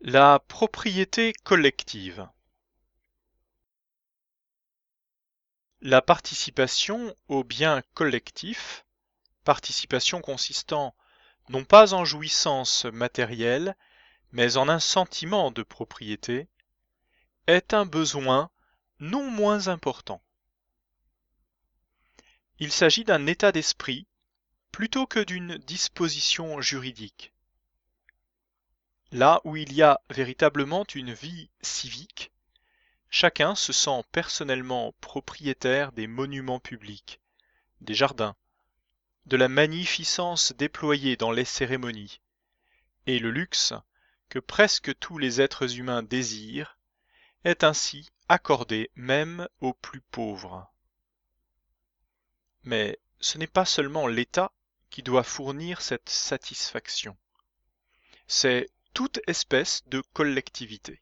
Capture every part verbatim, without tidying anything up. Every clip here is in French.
La propriété collective. La participation au bien collectif, participation consistant non pas en jouissance matérielle, mais en un sentiment de propriété, est un besoin non moins important. Il s'agit d'un état d'esprit plutôt que d'une disposition juridique. Là où il y a véritablement une vie civique, chacun se sent personnellement propriétaire des monuments publics, des jardins, de la magnificence déployée dans les cérémonies, et le luxe, que presque tous les êtres humains désirent, est ainsi accordé même aux plus pauvres. Mais ce n'est pas seulement l'État qui doit fournir cette satisfaction, c'est toute espèce de collectivité.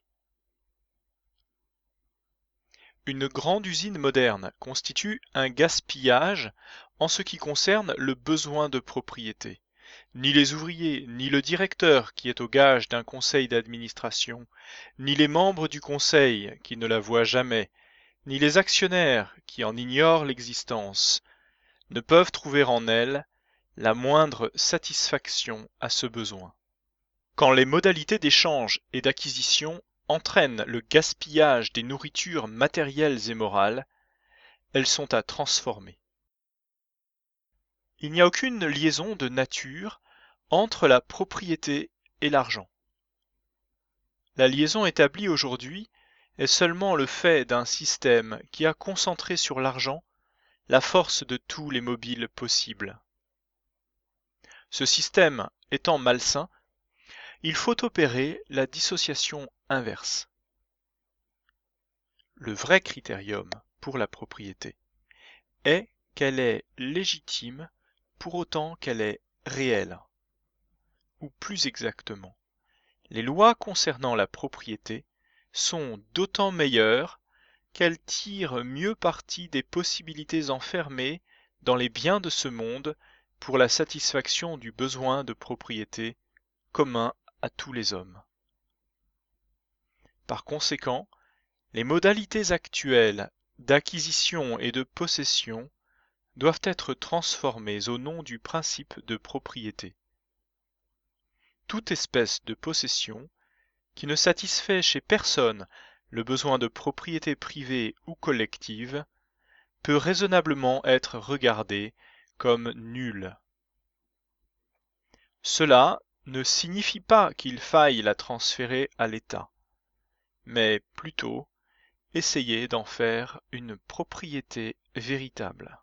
Une grande usine moderne constitue un gaspillage en ce qui concerne le besoin de propriété. Ni les ouvriers, ni le directeur qui est au gage d'un conseil d'administration, ni les membres du conseil qui ne la voient jamais, ni les actionnaires qui en ignorent l'existence, ne peuvent trouver en elle la moindre satisfaction à ce besoin. Quand les modalités d'échange et d'acquisition entraînent le gaspillage des nourritures matérielles et morales, elles sont à transformer. Il n'y a aucune liaison de nature entre la propriété et l'argent. La liaison établie aujourd'hui est seulement le fait d'un système qui a concentré sur l'argent la force de tous les mobiles possibles. Ce système étant malsain, il faut opérer la dissociation inverse. Le vrai critérium pour la propriété est qu'elle est légitime pour autant qu'elle est réelle. Ou plus exactement, les lois concernant la propriété sont d'autant meilleures qu'elles tirent mieux parti des possibilités enfermées dans les biens de ce monde pour la satisfaction du besoin de propriété commun à tous les hommes. Par conséquent, les modalités actuelles d'acquisition et de possession doivent être transformées au nom du principe de propriété. Toute espèce de possession qui ne satisfait chez personne le besoin de propriété privée ou collective peut raisonnablement être regardée comme nulle. Cela ne signifie pas qu'il faille la transférer à l'État, mais plutôt essayer d'en faire une propriété véritable.